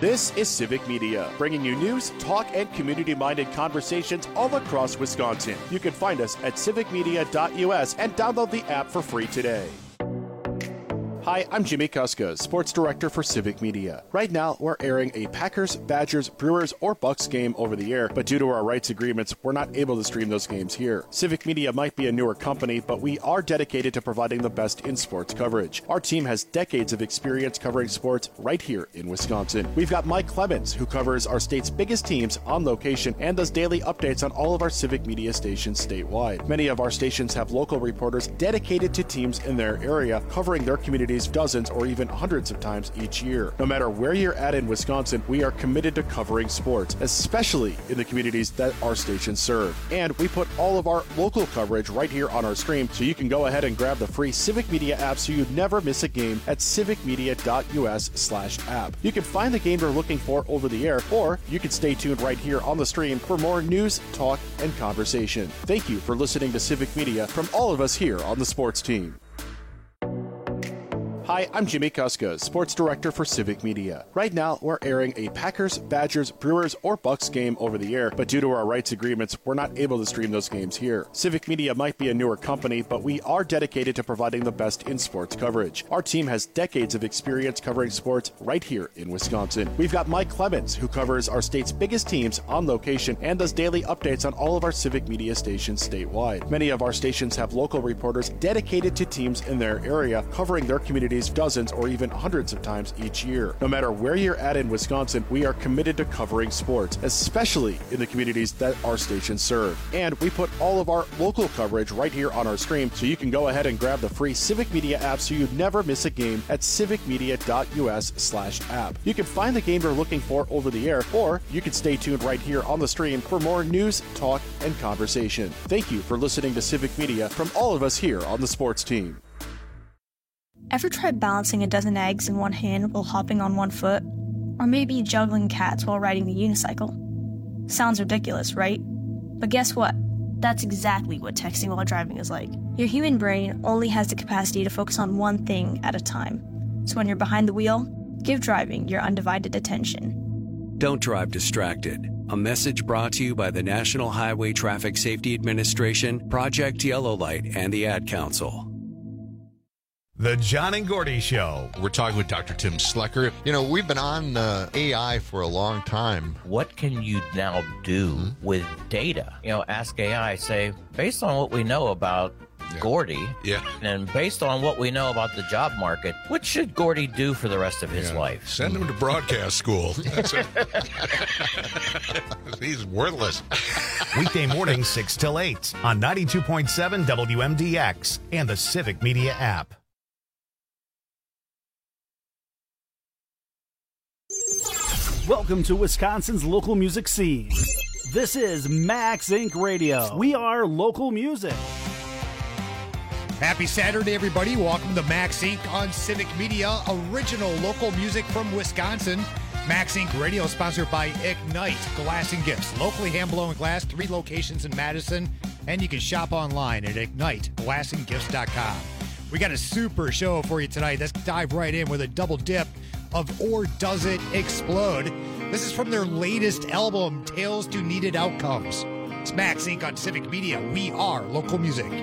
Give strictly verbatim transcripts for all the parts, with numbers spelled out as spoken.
This is Civic Media, bringing you news, talk, and community-minded conversations all across Wisconsin. You can find us at civic media dot U S and download the app for free today. Hi, I'm Jimmy Kuska, Sports Director for Civic Media. Right now, we're airing a Packers, Badgers, Brewers, or Bucks game over the air, but due to our rights agreements, we're not able to stream those games here. Civic Media might be a newer company, but we are dedicated to providing the best in sports coverage. Our team has decades of experience covering sports right here in Wisconsin. We've got Mike Clemens, who covers our state's biggest teams on location and does daily updates on all of our Civic Media stations statewide. Many of our stations have local reporters dedicated to teams in their area, covering their communities dozens or even hundreds of times each year. No matter where you're at in Wisconsin, we are committed to covering sports, especially in the communities that our stations serve. And we put all of our local coverage right here on our stream, so you can go ahead and grab the free Civic Media app so you never miss a game at civic media dot U S slash app. You can find the game you're looking for over the air, or you can stay tuned right here on the stream for more news, talk, and conversation. Thank you for listening to Civic Media from all of us here on the sports team. Hi, I'm Jimmy Kuska, Sports Director for Civic Media. Right now, we're airing a Packers, Badgers, Brewers, or Bucks game over the air, but due to our rights agreements, we're not able to stream those games here. Civic Media might be a newer company, but we are dedicated to providing the best in sports coverage. Our team has decades of experience covering sports right here in Wisconsin. We've got Mike Clemens, who covers our state's biggest teams on location and does daily updates on all of our Civic Media stations statewide. Many of our stations have local reporters dedicated to teams in their area, covering their communities dozens or even hundreds of times each year. No matter where you're at in Wisconsin, we are committed to covering sports, especially in the communities that our stations serve. And we put all of our local coverage right here on our stream, so you can go ahead and grab the free Civic Media app so you never miss a game at civic media dot U S slash app. You can find the game you're looking for over the air, or you can stay tuned right here on the stream for more news, talk, and conversation. Thank you for listening to Civic Media from all of us here on the sports team. Ever tried balancing a dozen eggs in one hand while hopping on one foot? Or maybe juggling cats while riding the unicycle? Sounds ridiculous, right? But guess what? That's exactly what texting while driving is like. Your human brain only has the capacity to focus on one thing at a time. So when you're behind the wheel, give driving your undivided attention. Don't drive distracted. A message brought to you by the National Highway Traffic Safety Administration, Project Yellow Light, and the Ad Council. The John and Gordy Show. We're talking with Doctor Tim Slecker. You know, we've been on uh, A I for a long time. What can you now do mm-hmm. with data? You know, ask A I, say, based on what we know about yeah. Gordy, yeah. and based on what we know about the job market, what should Gordy do for the rest of his yeah. life? Send him to broadcast school. That's it. He's worthless. Weekday mornings, six till eight on ninety-two point seven W M D X and the Civic Media app. Welcome to Wisconsin's local music scene. This is Max Incorporated. Radio. We are local music. Happy Saturday, everybody. Welcome to Max Incorporated on Civic Media, original local music from Wisconsin. Max Incorporated Radio, sponsored by Ignite Glass and Gifts. Locally hand-blown glass, three locations in Madison, and you can shop online at ignite glass and gifts dot com. We got a super show for you tonight. Let's dive right in with a double dip of Or Does It Explode? This is from their latest album, Tales to Needed Outcomes. It's Max Incorporated on Civic Media. We are local music.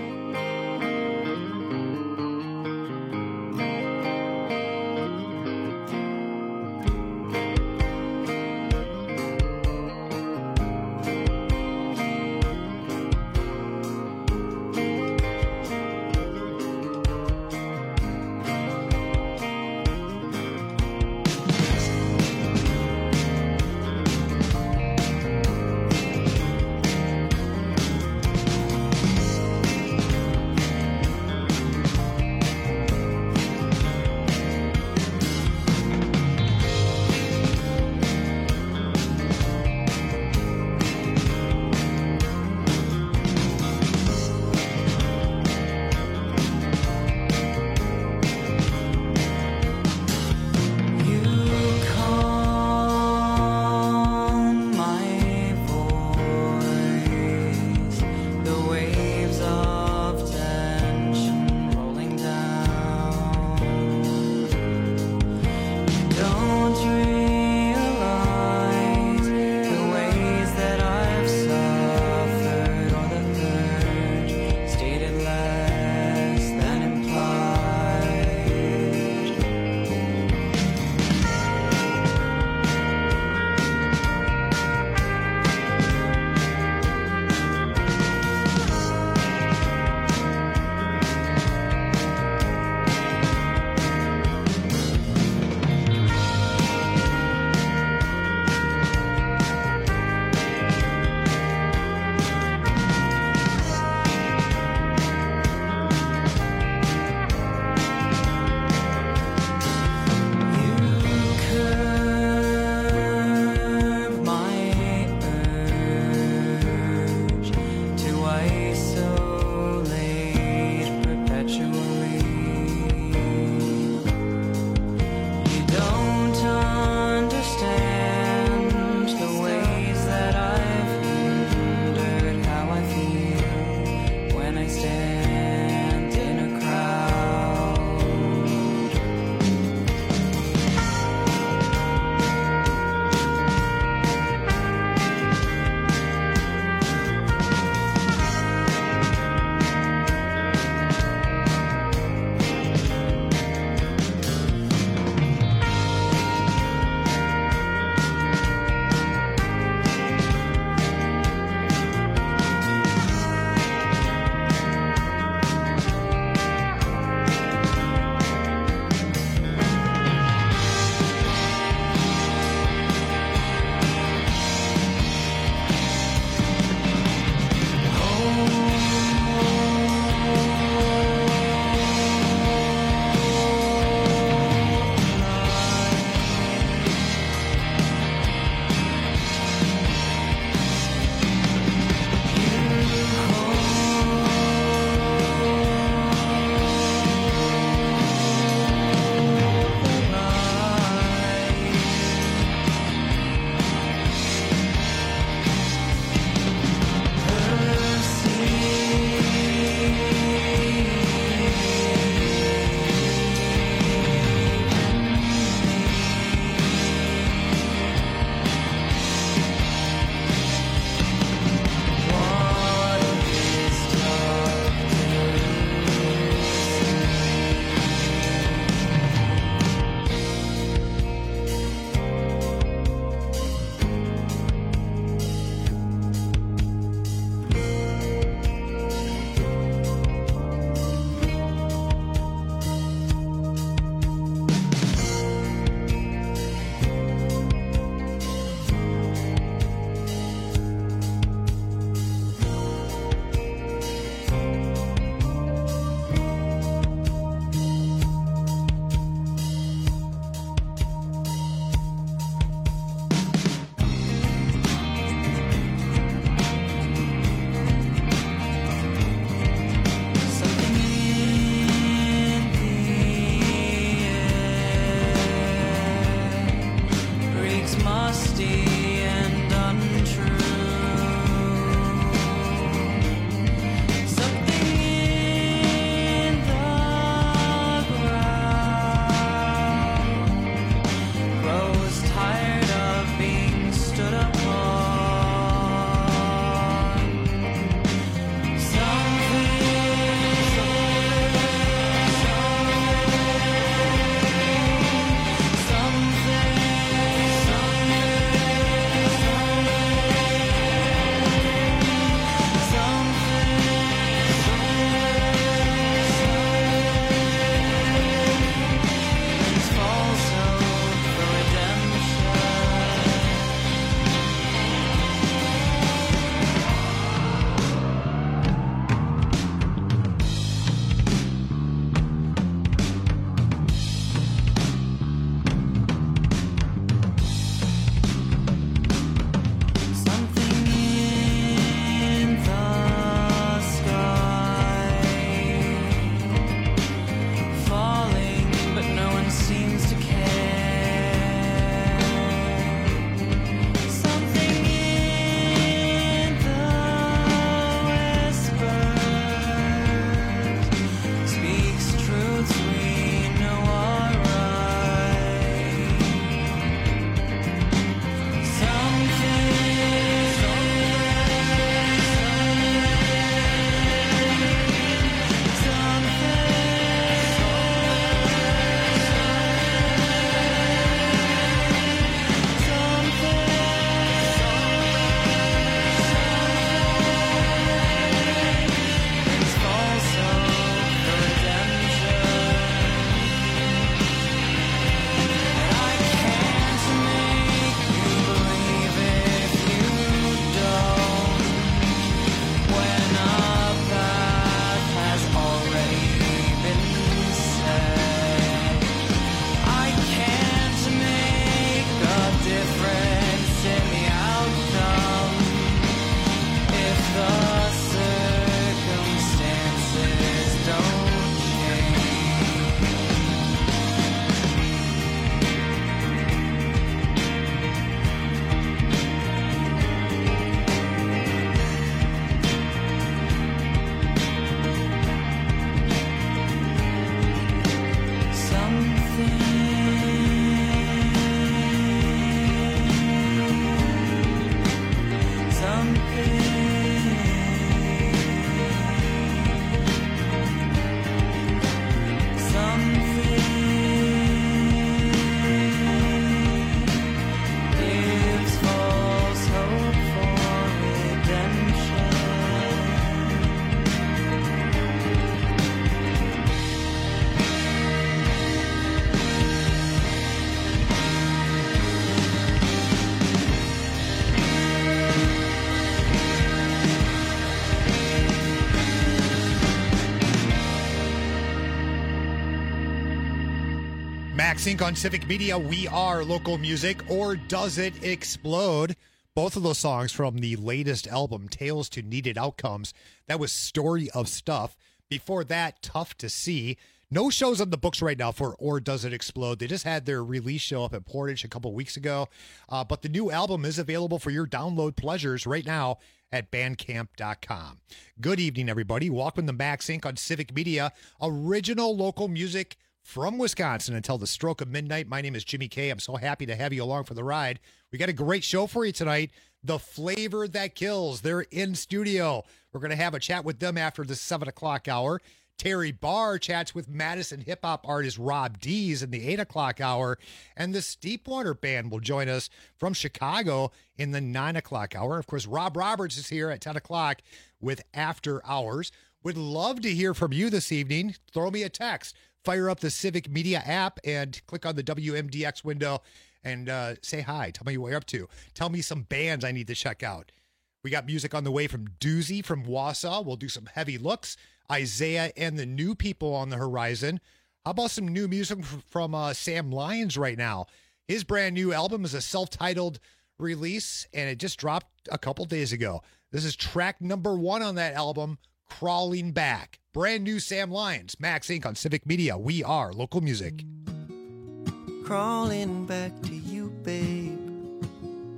Sync on Civic Media. We are local music, or does it explode? Both of those songs from the latest album, Tales to Needed Outcomes. That was Story of Stuff. Before that, Tough to See. No shows on the books right now for Or Does It Explode. They just had their release show up at Portage a couple weeks ago. Uh, but the new album is available for your download pleasures right now at bandcamp dot com. Good evening, everybody. Welcome to Max Incorporated on Civic Media. Original local music from Wisconsin until the stroke of midnight. My name is Jimmy K. I'm so happy to have you along for the ride. We got a great show for you tonight. The Flavor That Kills. They're in studio. We're going to have a chat with them after the seven o'clock hour. Terry Barr chats with Madison hip-hop artist Rob Dees in the eight o'clock hour. And the Steepwater Band will join us from Chicago in the nine o'clock hour. Of course, Rob Roberts is here at ten o'clock with After Hours. Would love to hear from you this evening. Throw me a text. Fire up the Civic Media app and click on the W M D X window and uh, say hi. Tell me what you're up to. Tell me some bands I need to check out. We got music on the way from Doozy from Wausau. We'll do some heavy looks. Isaiah and the New People on the horizon. How about some new music from uh, Sam Lyons right now? His brand new album is a self-titled release, and it just dropped a couple days ago. This is track number one on that album, Crawling Back. Brand new Sam Lyons, Max Incorporated on Civic Media. We are local music. Crawling back to you, babe.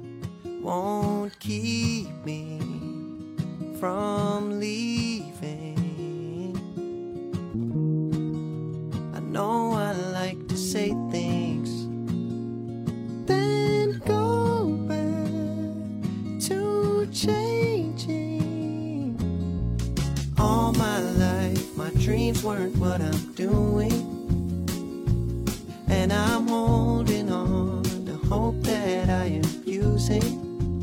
won't keep me from leaving. I know I like to say things, then go back to changing. All my life, my dreams weren't what I'm doing, and I'm holding on to hope that I am using.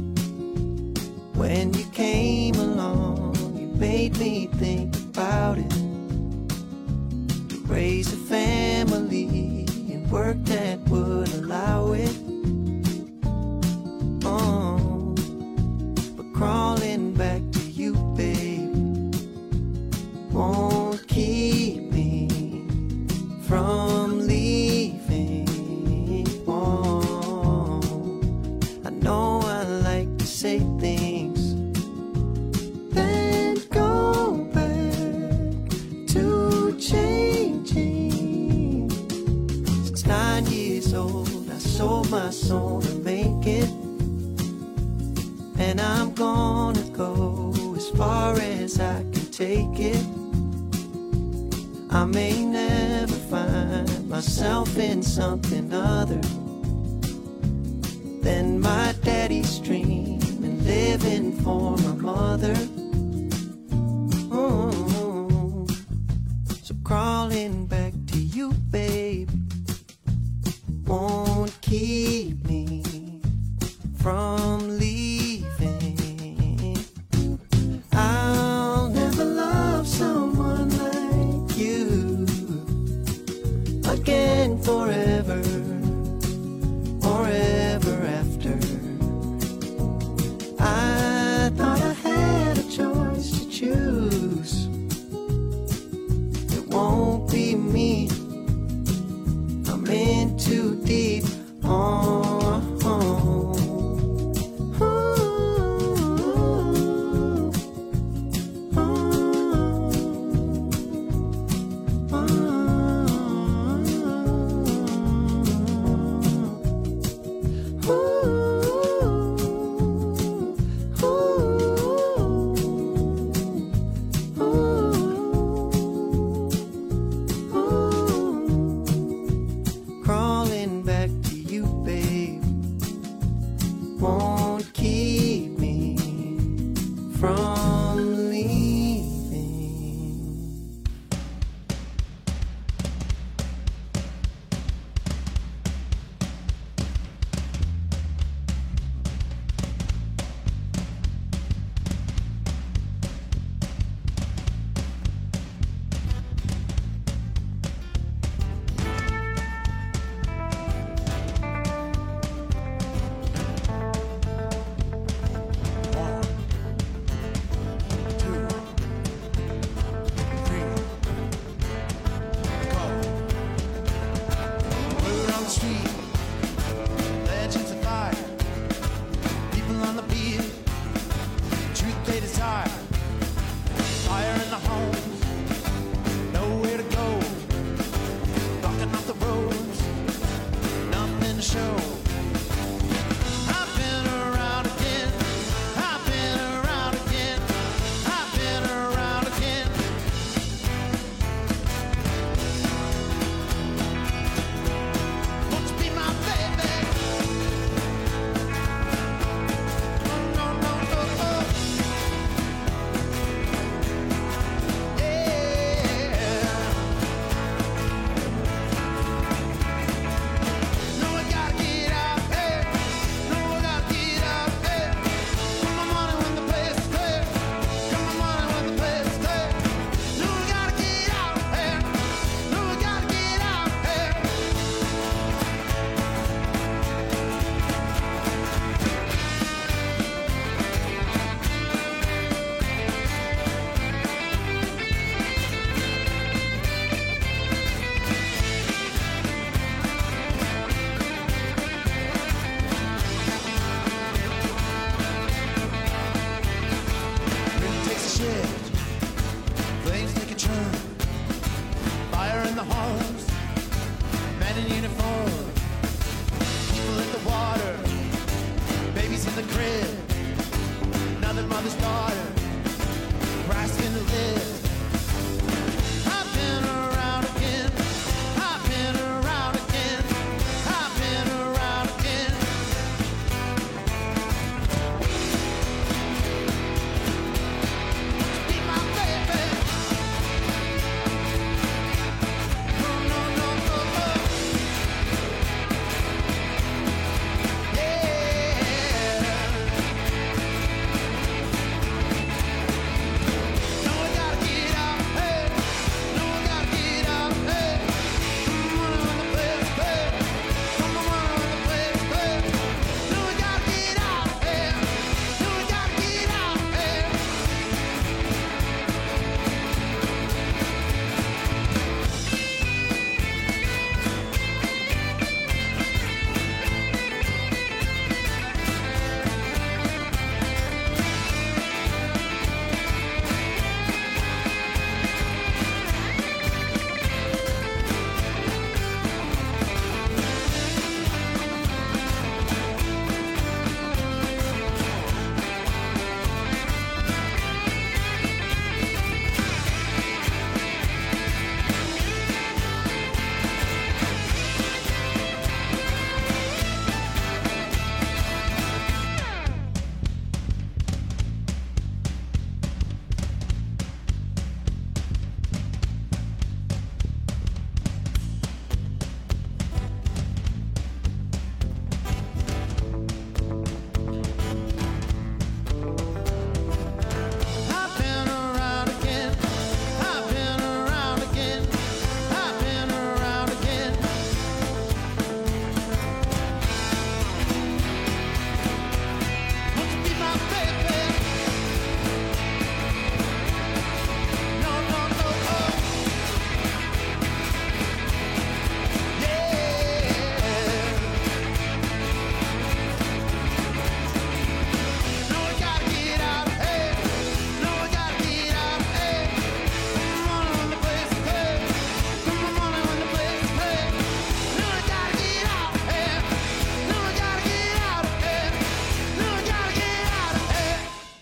When you came along, you made me think about it. To raise a family and work that would allow it. Oh, but crawling back to you, babe, won't keep me from leaving. Oh, I know I like to say things, then go back to changing. Since nine years old, I sold my soul to make it, and I'm gonna go as far as I can take it. I may never find myself in something other than my daddy's dream and living for my mother. Oh, so crawling back to you, babe, won't keep me from leaving. I'll never love someone like you again forever or ever after. I thought I had a choice to choose. It won't be me. I'm in too deep. Oh, oh. Crawling back to you, babe, won't keep me from leaving.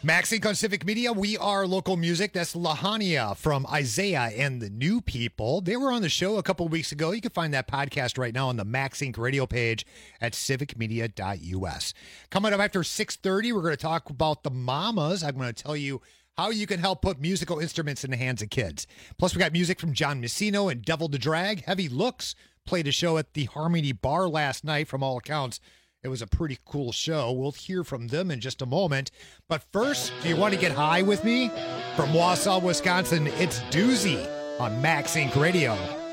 Maxink on Civic Media. We are local music. That's Lahania from Isaiah and the New People. They were on the show a couple weeks ago. You can find that podcast right now on the Maxink radio page at civic media dot u s. Coming up after six thirty, we're going to talk about the mamas. I'm going to tell you how you can help put musical instruments in the hands of kids. Plus, we got music from John Messino and Devil to Drag. Heavy Looks played a show at the Harmony Bar last night. From all accounts, it was a pretty cool show. We'll hear from them in just a moment. But first, do you want to get high with me? From Wausau, Wisconsin, it's Doozy on Maxink Radio.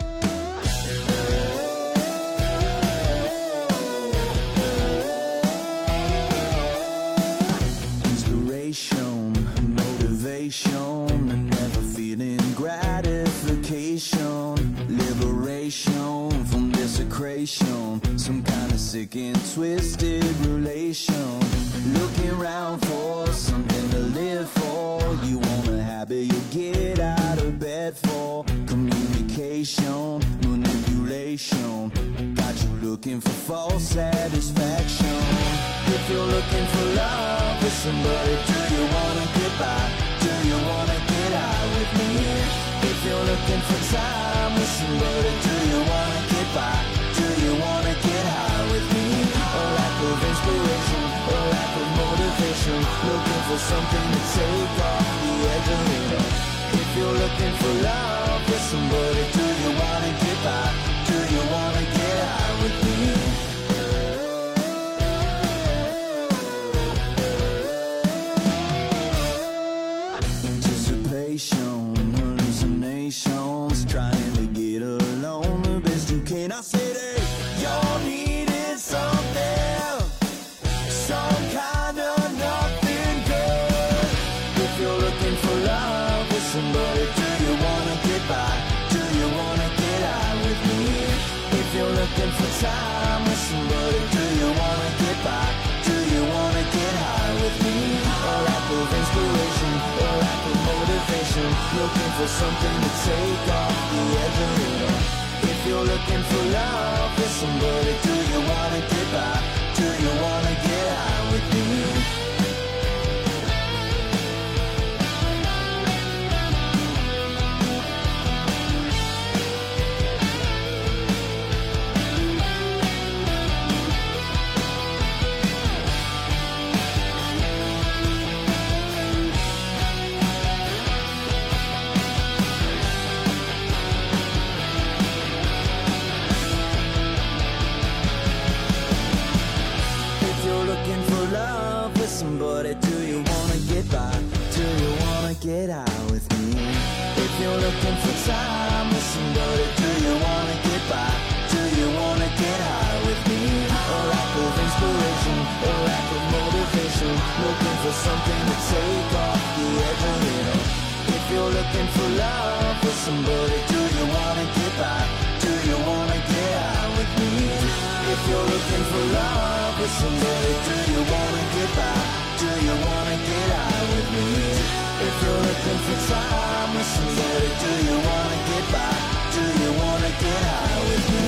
Inspiration, motivation, and never feeling gratification. Liberation from desecration. Some kind of sick and twisted relation. Looking around for something to live for. You want a habit you get out of bed for. Communication, manipulation. Got you looking for false satisfaction. If you're looking for love with somebody, do you wanna get by? Do you wanna get out with me? If you're looking for time with somebody, do you wanna get by? Do you wanna get high with me? A lack of inspiration, a lack of motivation. Looking for something to take off the edge a little. If you're looking for love with somebody, do you wanna get by? Do you wanna get high with me? Hallucinations, trying to get along the best you can. I said, hey, y'all needed something, some kind of nothing good. If you're looking for love with somebody, do you wanna get by? Do you wanna get out with me? If you're looking for time with somebody, do you wanna get by? Do you wanna get high with me? A lack of inspiration, a lack of motivation. Looking for something to take off the edge a little. If you're looking for love with somebody, do you wanna get by? Do you wanna get high with me? Somebody, do you wanna get by? Do you wanna get out with me? If you're looking for time with somebody, do you wanna get by? Do you wanna get high with me? A lack of inspiration, a lack of motivation. Looking for something to take off the edge a little. If you're looking for love with somebody, do you wanna get by? Do you wanna get high with me? If you're looking for love with somebody, do you wanna get by? Do you wanna get out with me? If you're looking for time with somebody, do you wanna get by? Do you wanna get high with me?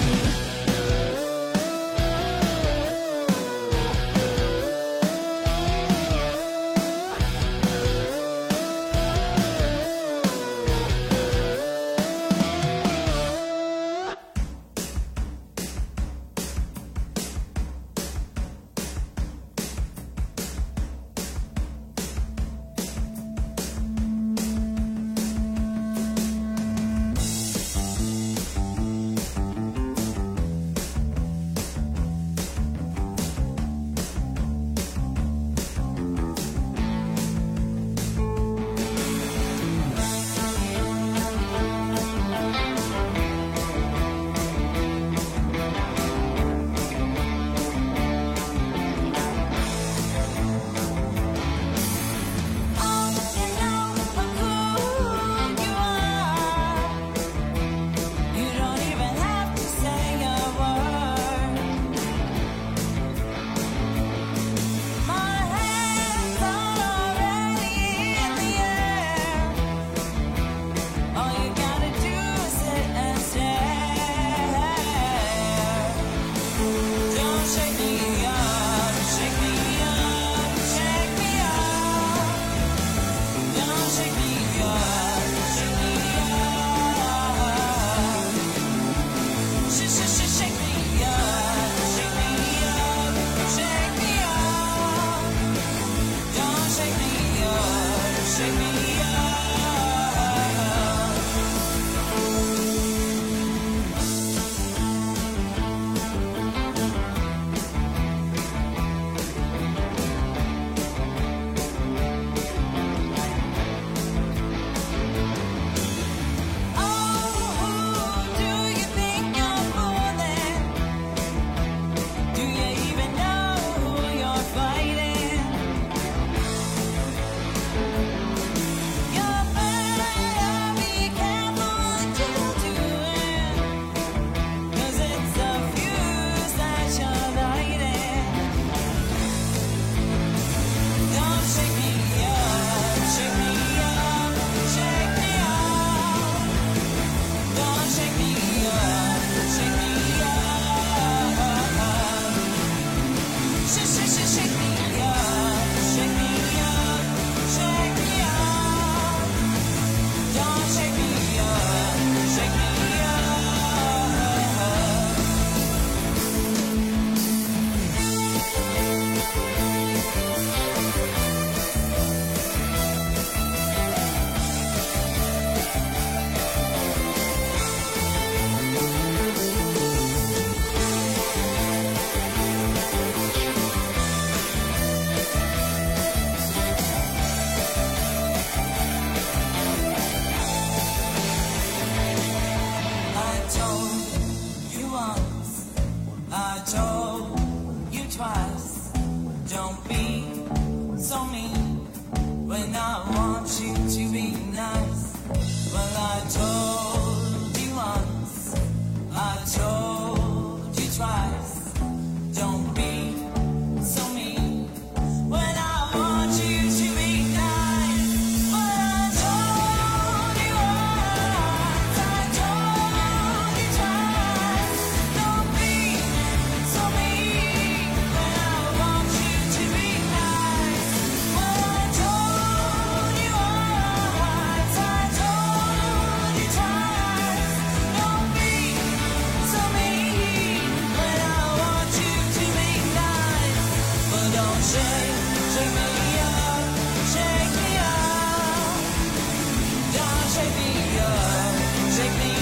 so mean when I want you to be nice. Well, I told you once, I told you twice. Don't be so mean when I want you to be nice. Well, I told you once, I told you twice. Don't be so mean when I want you to be nice. Well, I told you once, I told you twice. Don't be so mean when I want you to be nice. But don't shake, shake me up, shake me up. Don't shake me up, shake me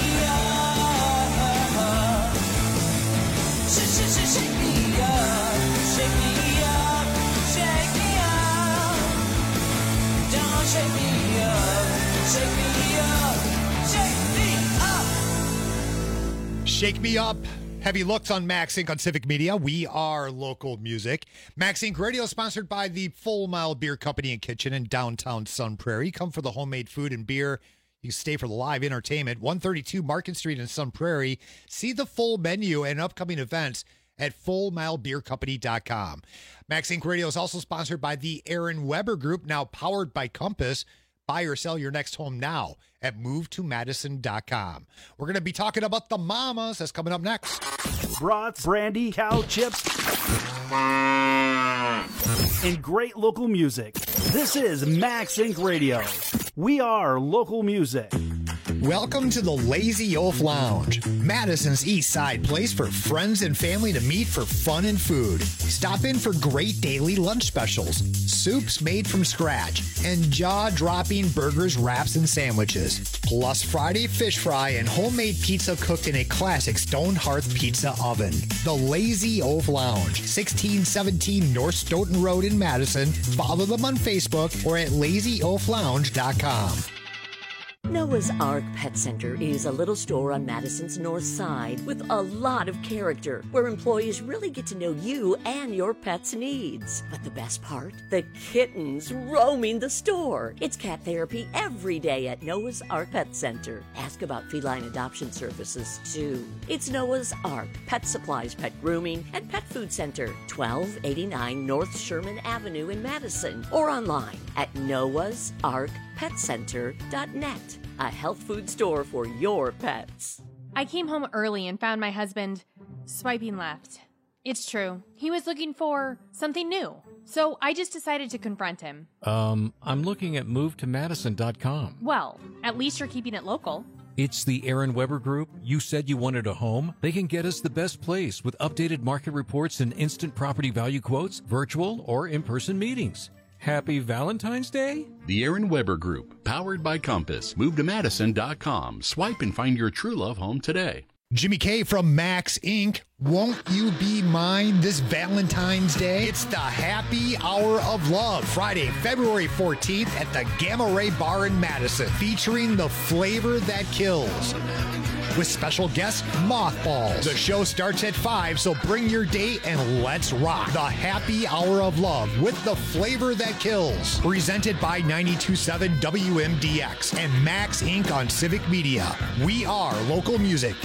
up. Shake, shake, shake, shake me up, shake me up, shake me up. Don't shake me up, shake me up, shake me up. Shake Me Up. Heavy Looks on Max Incorporated on Civic Media. We are local music. Max Incorporated Radio is sponsored by the Full Mile Beer Company and Kitchen in downtown Sun Prairie. Come for the homemade food and beer. You stay for the live entertainment. one thirty-two Market Street in Sun Prairie. See the full menu and upcoming events at full mile beer company dot com. Max Incorporated Radio is also sponsored by the Aaron Weber Group, now powered by Compass. Buy or sell your next home now at move to madison dot com. We're going to be talking about the Mamas. That's coming up next. Brats, brandy, cow chips, and great local music. This is Max Incorporated Radio. We are local music. Welcome to the Lazy Oaf Lounge, Madison's East Side place for friends and family to meet for fun and food. Stop in for great daily lunch specials, soups made from scratch, and jaw-dropping burgers, wraps, and sandwiches. Plus Friday fish fry and homemade pizza cooked in a classic stone hearth pizza oven. The Lazy Oaf Lounge, sixteen seventeen North Stoughton Road in Madison. Follow them on Facebook or at lazy oaf lounge dot com. Noah's Ark Pet Center is a little store on Madison's north side with a lot of character, where employees really get to know you and your pet's needs. But the best part? The kittens roaming the store. It's cat therapy every day at Noah's Ark Pet Center. Ask about feline adoption services, too. It's Noah's Ark Pet Supplies, Pet Grooming, and Pet Food Center, twelve eighty-nine North Sherman Avenue in Madison, or online at noahs ark pet center dot net. A health food store for your pets. I came home early and found my husband swiping left. It's true. He was looking for something new. So I just decided to confront him. Um, I'm looking at move to madison dot com. Well, at least you're keeping it local. It's the Aaron Weber Group. You said you wanted a home. They can get us the best place with updated market reports and instant property value quotes, virtual or in-person meetings. Happy Valentine's Day? The Aaron Weber Group, powered by Compass. move to madison dot com. Swipe and find your true love home today. Jimmy K from Max Incorporated. Won't you be mine this Valentine's Day? It's the Happy Hour of Love, Friday, February fourteenth at the Gamma Ray Bar in Madison, featuring the flavor that kills. With special guest Mothballs. The show starts at five, so bring your date and let's rock. The Happy Hour of Love with the flavor that kills. Presented by ninety-two point seven W M D X and Max Incorporated on Civic Media. We are local music.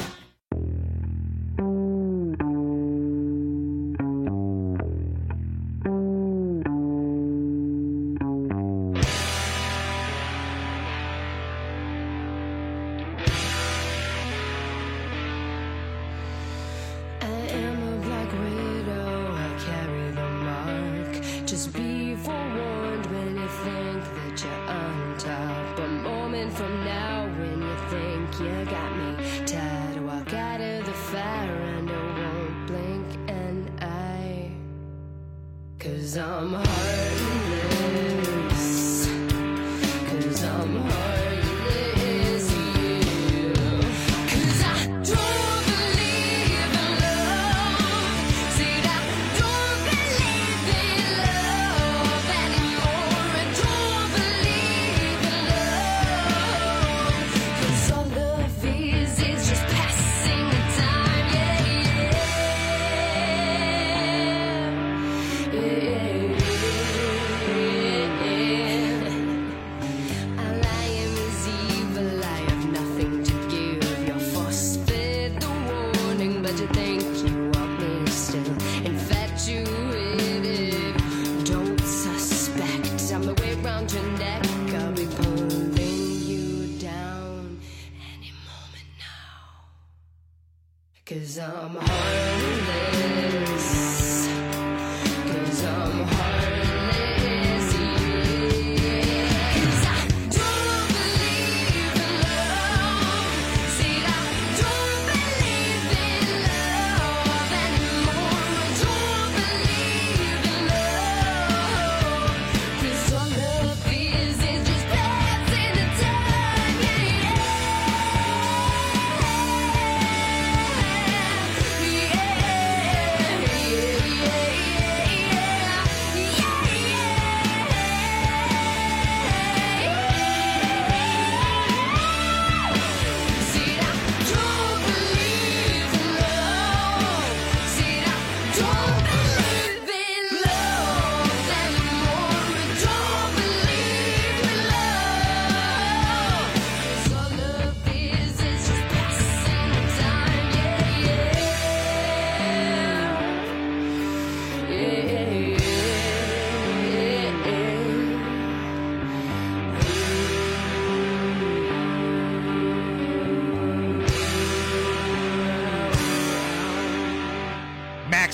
Yeah.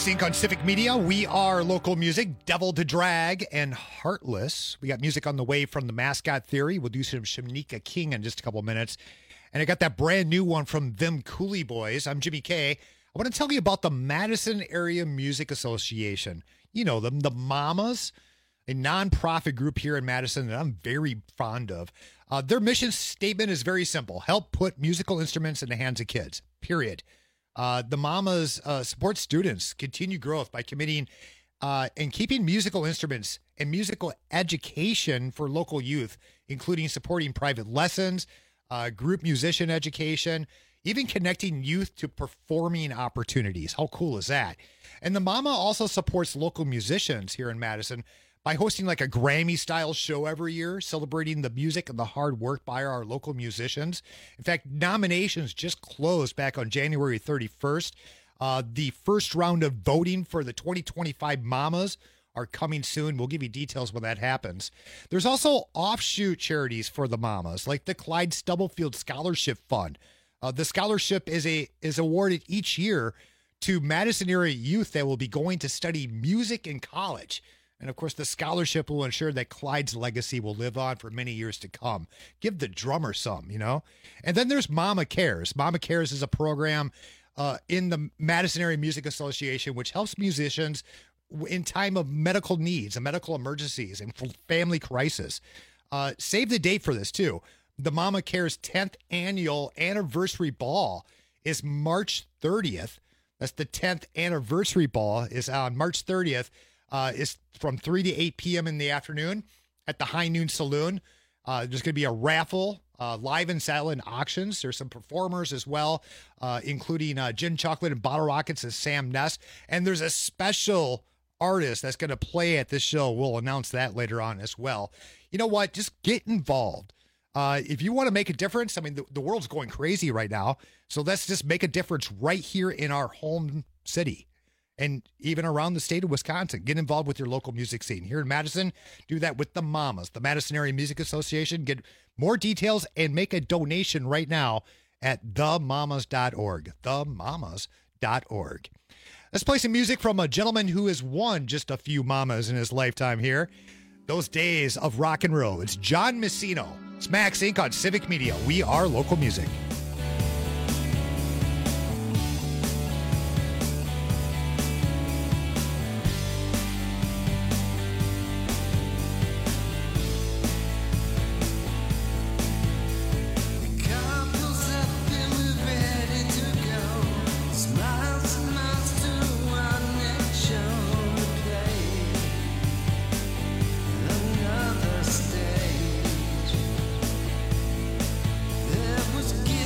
Max Incorporated on Civic Media. We are local music, Devil to Drag, and Heartless. We got music on the way from the Mascot Theory. We'll do some Shanika King in just a couple minutes. And I got that brand new one from Them Cooley Boys. I'm Jimmy K. I want to tell you about the Madison Area Music Association. You know them, the Mamas, a nonprofit group here in Madison that I'm very fond of. Uh, their mission statement is very simple. Help put musical instruments in the hands of kids, period. Uh, the Mamas uh, support students' continued growth by committing uh, and keeping musical instruments and musical education for local youth, including supporting private lessons, uh, group musician education, even connecting youth to performing opportunities. How cool is that? And the Mama also supports local musicians here in Madison by hosting like a Grammy-style show every year, celebrating the music and the hard work by our local musicians. In fact, nominations just closed back on January thirty-first. Uh, the first round of voting for the twenty twenty-five Mamas are coming soon. We'll give you details when that happens. There's also offshoot charities for the Mamas, like the Clyde Stubblefield Scholarship Fund. Uh, the scholarship is a is awarded each year to Madison area youth that will be going to study music in college. And, of course, the scholarship will ensure that Clyde's legacy will live on for many years to come. Give the drummer some, you know? And then there's Mama Cares. Mama Cares is a program uh, in the Madison Area Music Association which helps musicians in time of medical needs and medical emergencies and family crisis. Uh, save the date for this, too. The Mama Cares tenth annual anniversary ball is March thirtieth. That's the tenth anniversary ball is on March thirtieth. Uh, is from three to eight p.m. in the afternoon at the High Noon Saloon. Uh, there's going to be a raffle, uh, live and silent auctions. There's some performers as well, uh, including uh, Gin Chocolate and Bottle Rockets and Sam Ness. And there's a special artist that's going to play at this show. We'll announce that later on as well. You know what? Just get involved. Uh, if you want to make a difference, I mean, the, the world's going crazy right now. So let's just make a difference right here in our home city. And even around the state of Wisconsin, get involved with your local music scene. Here in Madison, do that with the Mamas, the Madison Area Music Association. Get more details and make a donation right now at the mamas dot org, the mamas dot org. Let's play some music from a gentleman who has won just a few mamas in his lifetime here. Those days of rock and roll. It's John Messino. It's Max Incorporated on Civic Media. We are local music. Was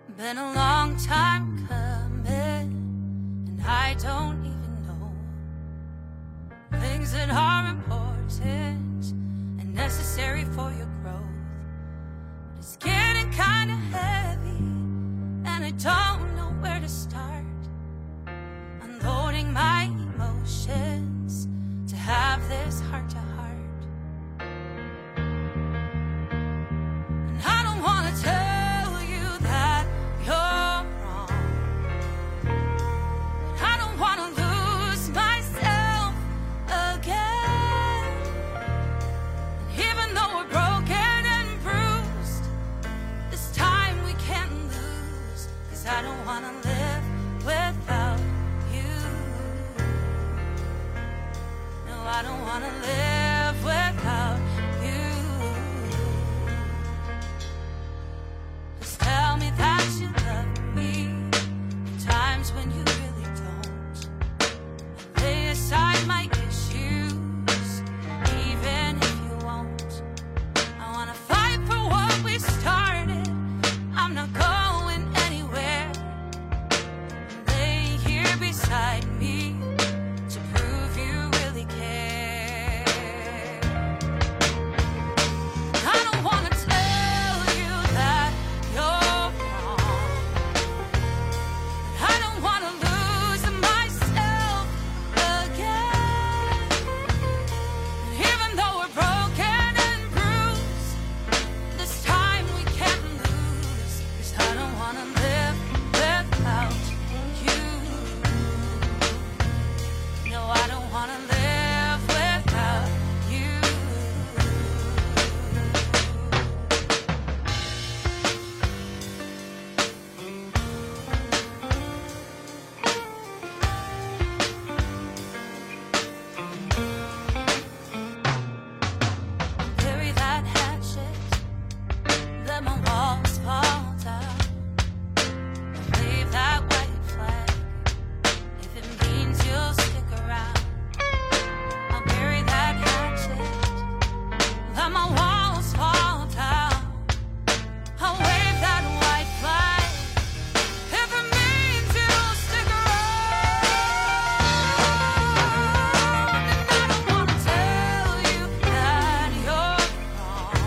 Been a long time coming, and I don't even know things that are important and necessary for your growth. But it's getting kind of heavy, and I don't know where to start. Unloading my emotions to have this heart to heart. And I don't want to tell you that you're wrong. I don't want to lose myself again. Even though we're broken and bruised, this time we can't lose. 'Cause I don't want to live without you. No, I don't want to live without you. Just tell me that you love me. Times when you really don't. I lay aside my issues, even if you won't. I want to fight for what we started. I'm not going anywhere. Lay here beside me to prove you really care. I don't want to tell you that you're wrong. I don't want to lose myself again. Even though we're broken and bruised, this time we can't lose. 'Cause I don't want to live without you. No, I don't want to live without you. Bury that hatchet, let my walls fall down. Wave that white flag if it means you'll stick around. I'll bury that hatchet, let my walls fall down. I'll wave that white flag if it means you'll stick around. And I don't want to tell you that you're wrong.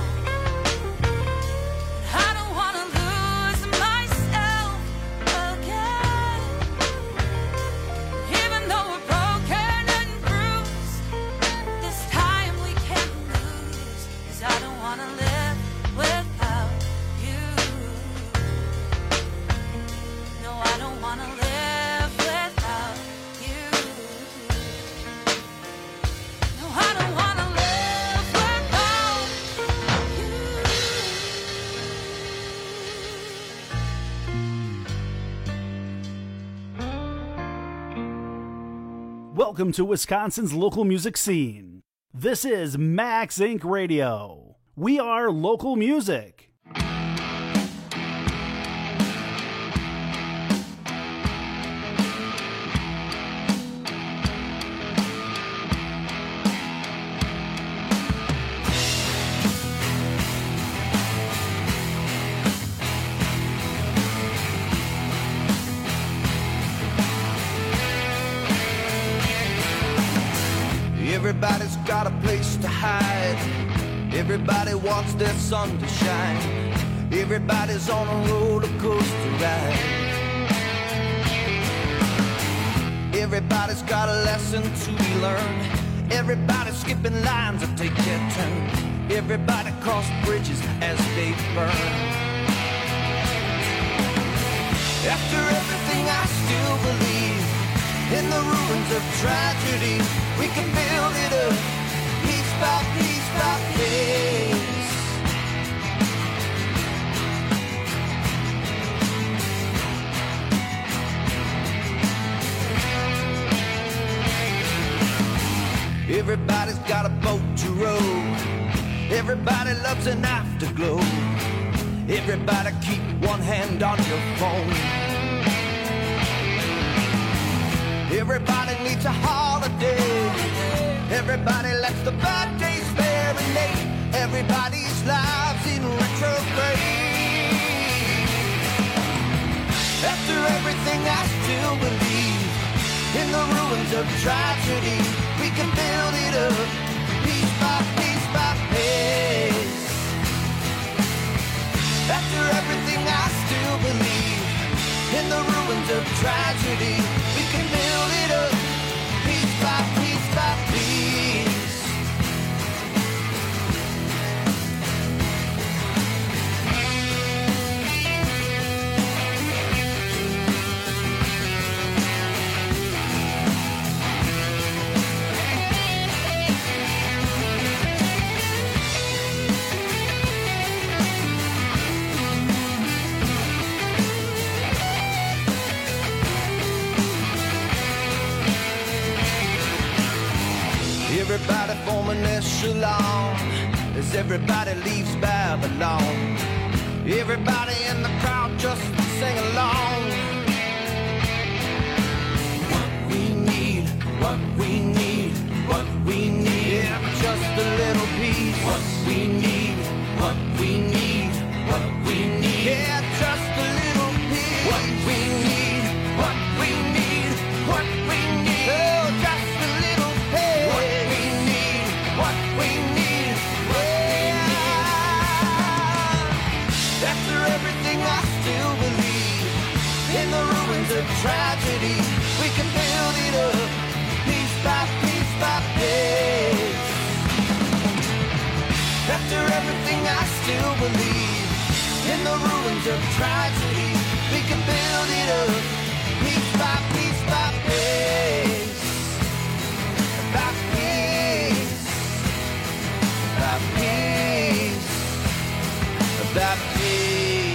I don't want to lose myself again. Even though we're broken and bruised, this time we can't lose. 'Cause I don't want to live without you. No, I don't want to live without you. No, I don't want to live without you. Welcome to Wisconsin's local music scene. This is Max Inc Radio. We are local music. Everybody's got a place to hide. Everybody wants their sun to shine. Everybody's on a roller coaster ride. Everybody's got a lesson to be learned. Everybody's skipping lines to take their turn. Everybody cross bridges as they burn. After everything, I still believe in the ruins of tragedy. We can build it up, piece by piece by piece. Everybody's got a boat to row. Everybody loves an afterglow. Everybody keep one hand on your phone. Everybody needs a holiday. Everybody lets the bad days marinate. Everybody's lives in retrograde. I still believe. In the ruins of tragedy, we can build it up, piece by piece by piece. After everything, I still believe. In the ruins of tragedy, we can build it up, piece by piece by piece. Everybody form an echelon as everybody leaves Babylon. Everybody in the crowd just sing along. What we need, what we need, what we need, yeah, just a little piece. What we need, what we need, what we need, yeah, just a little piece. What we need, what we need, what we need, oh, just a little piece. What we need, what we need, yeah. After everything, I still believe. In the ruins of tragedy, we can build it up, piece by piece by piece. After everything, I still believe. In the ruins of tragedy, we can build it up, piece by piece by piece. By piece, by piece, by piece.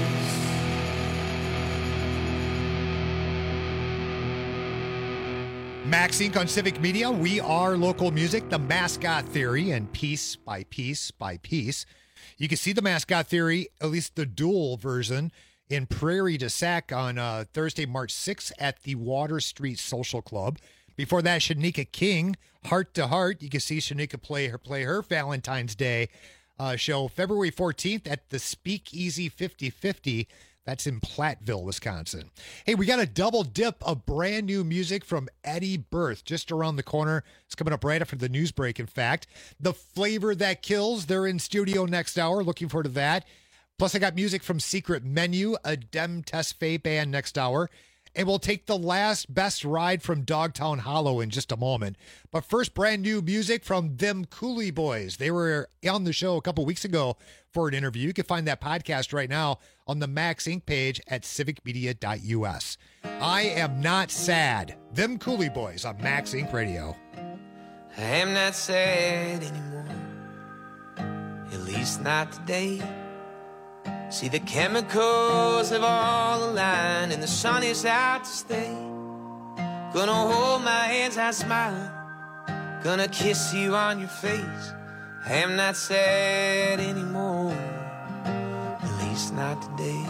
Max Inc on Civic Media. We are local music, the Mascot Theory, and piece by piece by piece. You can see the Mascot Theory, at least the dual version, in Prairie du Sac on uh, Thursday, March sixth at the Water Street Social Club. Before that, Shanika King, Heart to Heart. You can see Shanika play her play her Valentine's Day uh, show February fourteenth at the Speakeasy fifty fifty. That's in Platteville, Wisconsin. Hey, we got a double dip of brand new music from Eddie Birth just around the corner. It's coming up right after the news break, in fact. The Flavor That Kills, they're in studio next hour. Looking forward to that. Plus, I got music from Secret Menu, a Dem Tesfaye band, next hour. And we'll take the last best ride from Dogtown Hollow in just a moment. But first, brand new music from Them Cooley Boys. They were on the show a couple weeks ago for an interview. You can find that podcast right now on the Max Inc page at civic media dot u s. I Am Not Sad. Them Cooley Boys on Max Inc Radio. I am not sad anymore, at least not today. See, the chemicals have all aligned and the sun is out to stay. Gonna hold my hands, I smile, gonna kiss you on your face. I am not sad anymore, at least not today.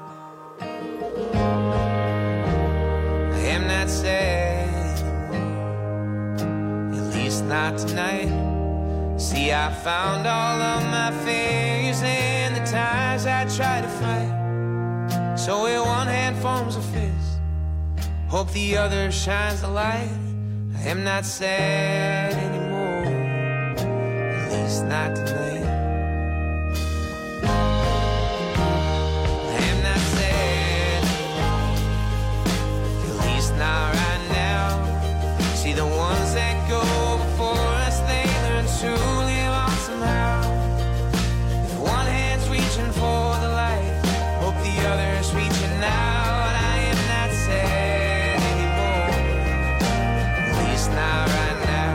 I am not sad anymore, at least not tonight. See, I found all of my failures and the times I tried to fight. So where one hand forms a fist, hope the other shines the light. I am not sad anymore, at least not tonight. I am not sad anymore, at least not right now. See, the ones that go before us, they learn to live on somehow. If one hand's reaching for the light, hope the other's reaching out. I am not sad anymore, at least not right now.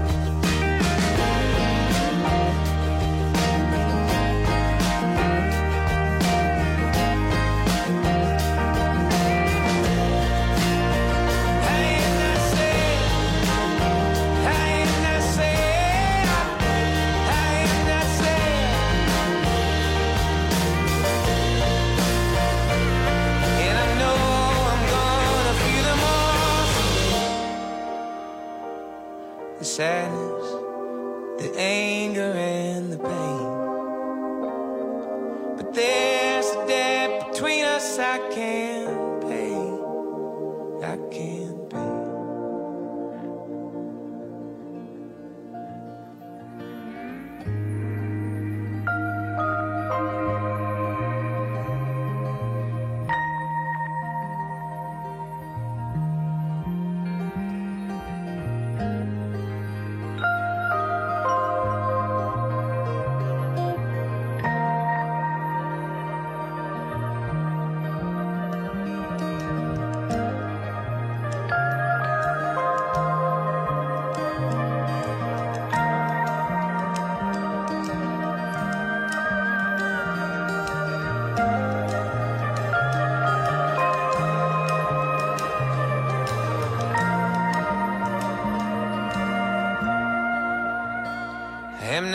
I am not sad, I am not sad, I am not sad. And I know I'm gonna feel them all someday. The sadness, the anger and the pain. But there's a debt between us I can't pay.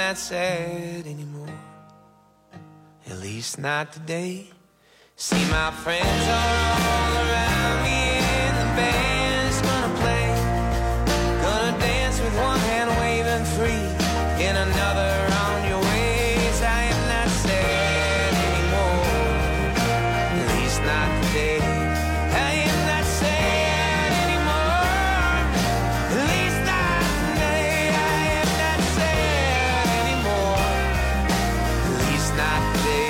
not sad anymore. At least not today. See, my friends are all around me and the band's gonna play. Gonna dance with one hand waving free, in another round your ways. I am not sad anymore. At least not today. I am not sad anymore. At least not today. I am not sad anymore. At least not today.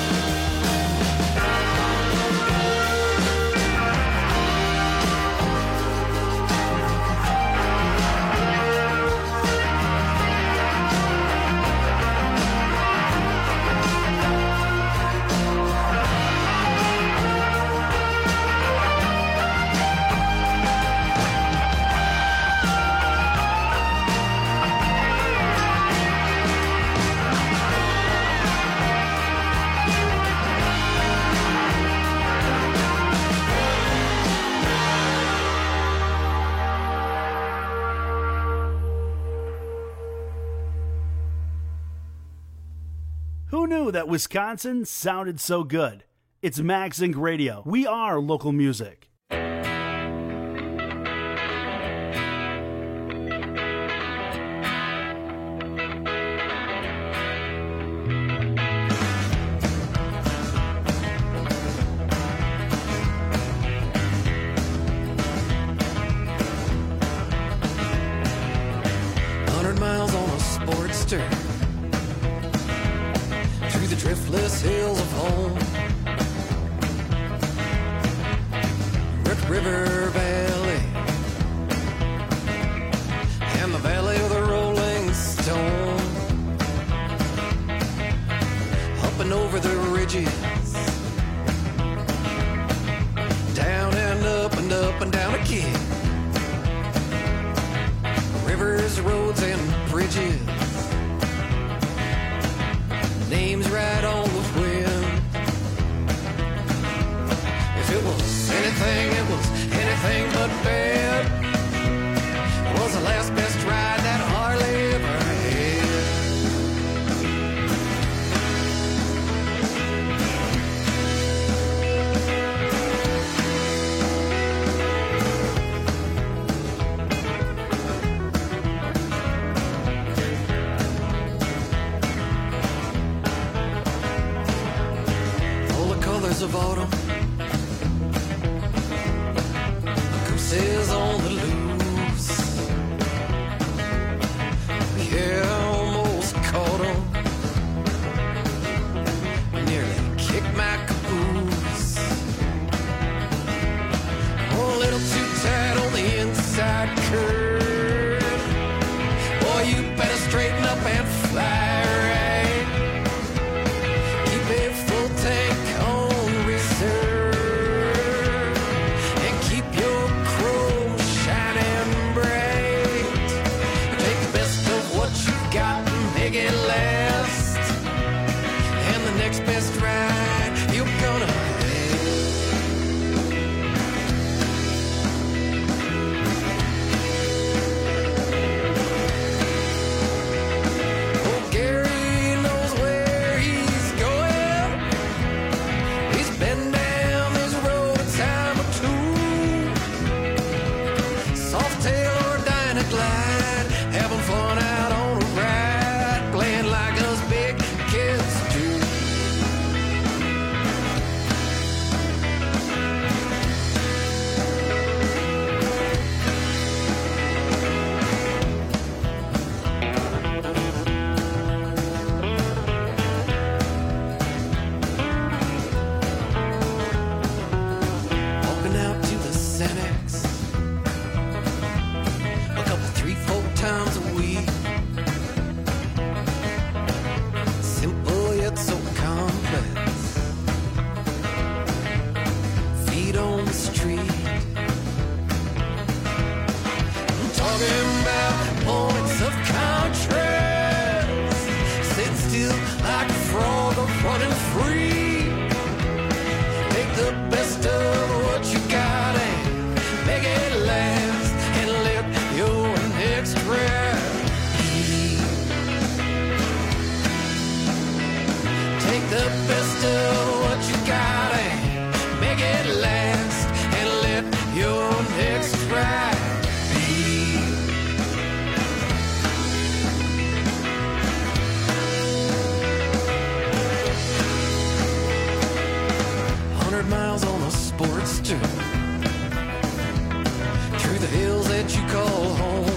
Who knew that Wisconsin sounded so good? It's Max Inc Radio. We are local music. Hundred miles on a Sportster through the driftless hills of home. Red River Valley and the Valley of the Rolling Stone. Up and over the ridges, down and up and up and down again. Rivers, roads, and bridges, names right on the wind. If it was anything, it was anything but bad. It was the last best ride that Harley ever had. Of autumn, gooses on the loose. Yeah, almost caught 'em. Nearly kicked my caboose. Oh, a little too tight on the inside curve. Boy, you better straighten up and fly right. Keep a full tank on and keep your chrome shining bright. Take the best of what you got and make it last. And the next best ride you're gonna have. Oh, Gary knows where he's going. He's been down this road a time or two. Softail or Dynaglide, having fun out on a ride, playing like us big kids do. Walking out to the Senex a couple, three, four times a week. Simple yet so complex. Feet on the street. I'm talking about points of contrast. Sitting still like a frog or running free. Take the best of what you got and make it last, and let your next ride be. the best of what you got and make it last and let your next cry be. Hundred miles on a sports tour through the hills that you call home.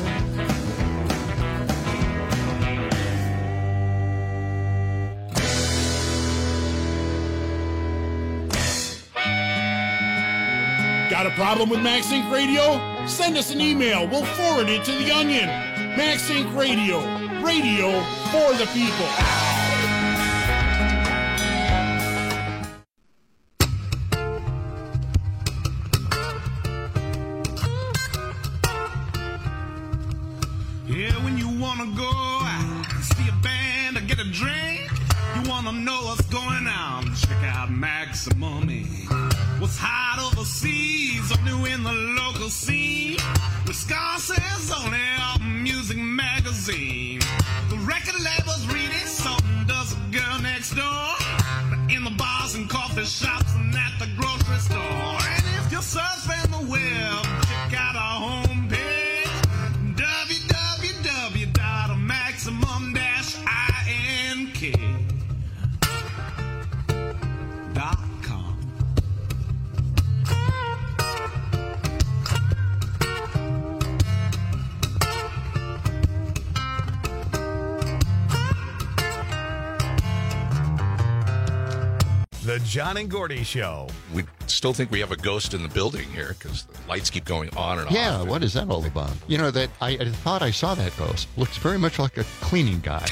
Got a problem with MaxInc Radio? Send us an email. We'll forward it to The Onion. MaxInc Radio. Radio for the people. Yeah, when you wanna go out, see a band or get a drink, you wanna know what's going on, check out Maximum E. What's hot overseas or new in the local scene? Wisconsin's only album music magazine. The record labels read it, so does the girl next door. In the bars and coffee shops and at the grocery store. And if you're surfing the web, check out our homepage, w w w dot maximum dash ink dot com. The John and Gordy Show. We still think we have a ghost in the building here because the lights keep going on and Yeah, off. what is that all about? You know, that I, I thought I saw that ghost. Looks very much like a cleaning guy.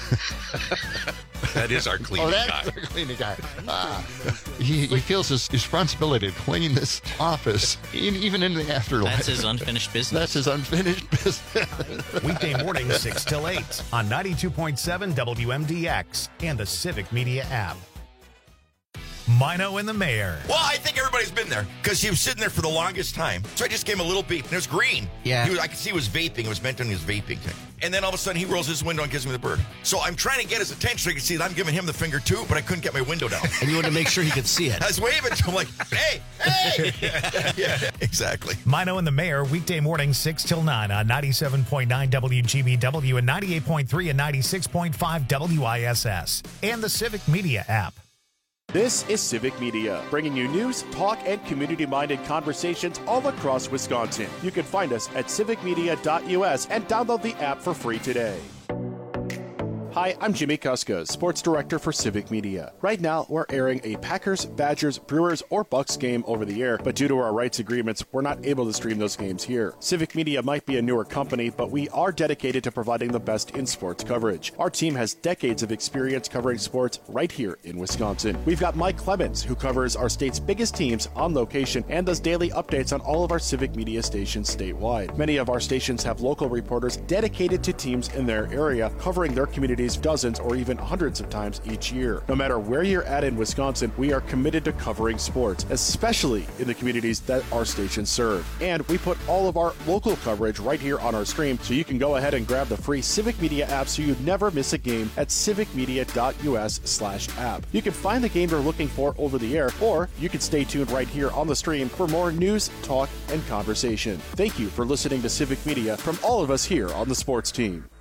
That is our cleaning oh, that's guy. our cleaning guy. Ah, he, he feels his responsibility to clean this office, in, even in the afterlife. That's his unfinished business. That's his unfinished business. Weekday mornings, six till eight on ninety-two point seven W M D X and the Civic Media app. Mino and the Mayor. Well, I think everybody's been there because he was sitting there for the longest time. So I just gave him a little beep, and it was green. Yeah. He was, I could see he was vaping. It was meant on his vaping thing. And then all of a sudden, he rolls his window and gives me the bird. So I'm trying to get his attention so he can see that I'm giving him the finger too, but I couldn't get my window down. And you wanted to make sure he could see it. I was waving to him like, hey, hey. Yeah, exactly. Mino and the Mayor, weekday mornings, six till nine on ninety-seven point nine W G B W and ninety-eight point three and ninety-six point five W I S S and the Civic Media app. This is Civic Media, bringing you news, talk, and community-minded conversations all across Wisconsin. You can find us at civic media dot U S and download the app for free today. Hi, I'm Jimmy Kuska, Sports Director for Civic Media. Right now, we're airing a Packers, Badgers, Brewers, or Bucks game over the air, but due to our rights agreements, we're not able to stream those games here. Civic Media might be a newer company, but we are dedicated to providing the best in sports coverage. Our team has decades of experience covering sports right here in Wisconsin. We've got Mike Clemens, who covers our state's biggest teams on location and does daily updates on all of our Civic Media stations statewide. Many of our stations have local reporters dedicated to teams in their area, covering their communities dozens or even hundreds of times each year. No matter where you're at in Wisconsin, we are committed to covering sports, especially in the communities that our stations serve. And we put all of our local coverage right here on our stream, so you can go ahead and grab the free Civic Media app so you never miss a game at civic media dot U S slash app. You can find the game you're looking for over the air, or you can stay tuned right here on the stream for more news, talk, and conversation. Thank you for listening to Civic Media from all of us here on the sports team.